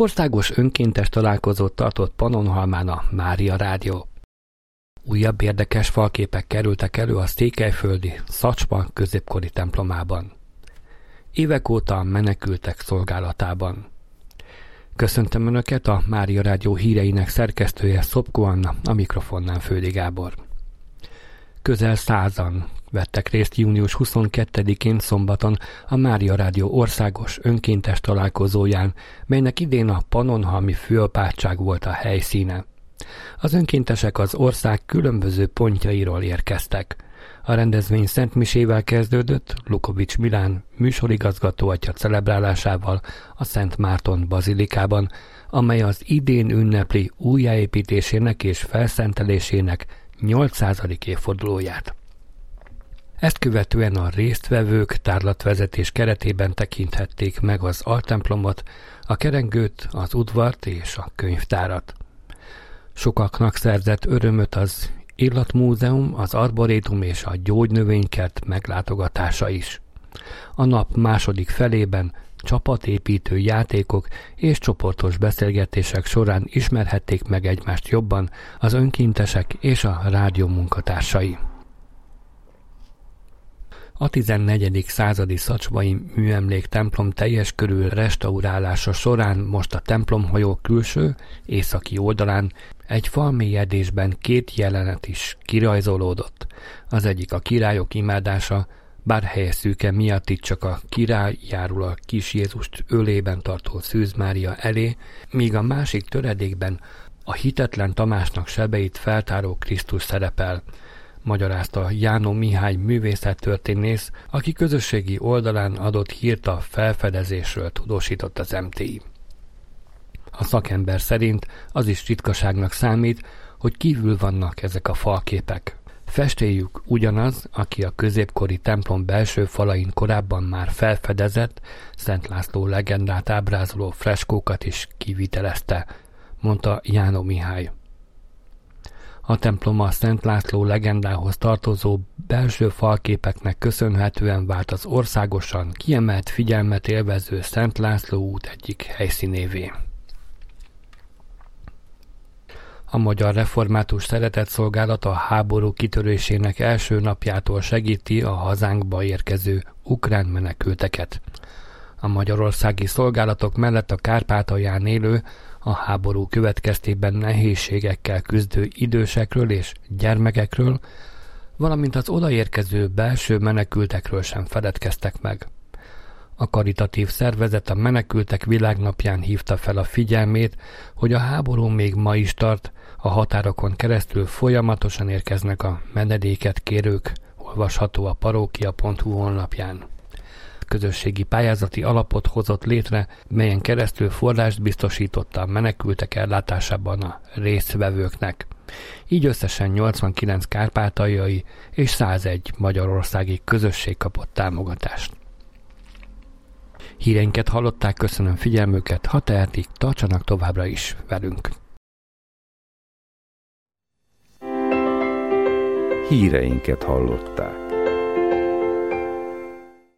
Országos önkéntes találkozót tartott Pannonhalmán a Mária Rádió. Újabb érdekes falképek kerültek elő a székelyföldi Szacsma középkori templomában. Évek óta a menekültek szolgálatában. Köszöntöm Önöket, a Mária Rádió híreinek szerkesztője Szopko Anna, a mikrofonnál Földi Gábor. Közel 100-an vettek részt június 22-én szombaton a Mária Rádió országos önkéntes találkozóján, melynek idén a pannonhalmi főapátság volt a helyszíne. Az önkéntesek az ország különböző pontjairól érkeztek. A rendezvény szentmisével kezdődött, Lukovics Milán műsorigazgató atya celebrálásával a Szent Márton bazilikában, amely az idén ünnepli újjáépítésének és felszentelésének 800. évfordulóját. Ezt követően a résztvevők tárlatvezetés keretében tekinthették meg az altemplomot, a kerengőt, az udvart és a könyvtárat. Sokaknak szerzett örömöt az Illatmúzeum, az Arborétum és a Gyógynövénykert meglátogatása is. A nap második felében csapatépítő játékok és csoportos beszélgetések során ismerhették meg egymást jobban az önkéntesek és a rádió munkatársai. A 14. századi szacsmai műemlék templom teljes körű restaurálása során most a templomhajó külső, északi oldalán egy falmélyedésben 2 jelenet is kirajzolódott. Az egyik a királyok imádása, bár helye szűke miatt itt csak a király járul a kis Jézust ölében tartó Szűz Mária elé, míg a másik töredékben a hitetlen Tamásnak sebeit feltáró Krisztus szerepel, magyarázta Jánó Mihály művészettörténész, aki közösségi oldalán adott hírt a felfedezésről tudósított az MTI. A szakember szerint az is ritkaságnak számít, hogy kívül vannak ezek a falképek. Festélyük ugyanaz, aki a középkori templom belső falain korábban már felfedezett, Szent László legendát ábrázoló freskókat is kivitelezte, mondta Jánó Mihály. A templom a Szent László legendához tartozó belső falképeknek köszönhetően vált az országosan kiemelt figyelmet élvező Szent László út egyik helyszínévé. A Magyar Református Szeretetszolgálat a háború kitörésének első napjától segíti a hazánkba érkező ukrán menekülteket. A magyarországi szolgálatok mellett a Kárpátalján élő, a háború következtében nehézségekkel küzdő idősekről és gyermekekről, valamint az odaérkező belső menekültekről sem feledkeztek meg. A karitatív szervezet a Menekültek Világnapján hívta fel a figyelmét, hogy a háború még ma is tart, a határokon keresztül folyamatosan érkeznek a menedéket kérők, olvasható a parókia.hu honlapján. Közösségi pályázati alapot hozott létre, melyen keresztül forrást biztosította a menekültek ellátásában a résztvevőknek. Így összesen 89 kárpátaljai és 101 magyarországi közösség kapott támogatást. Híreinket hallották, köszönöm figyelmüket, ha tehetik, tartsanak továbbra is velünk. Híreinket hallották.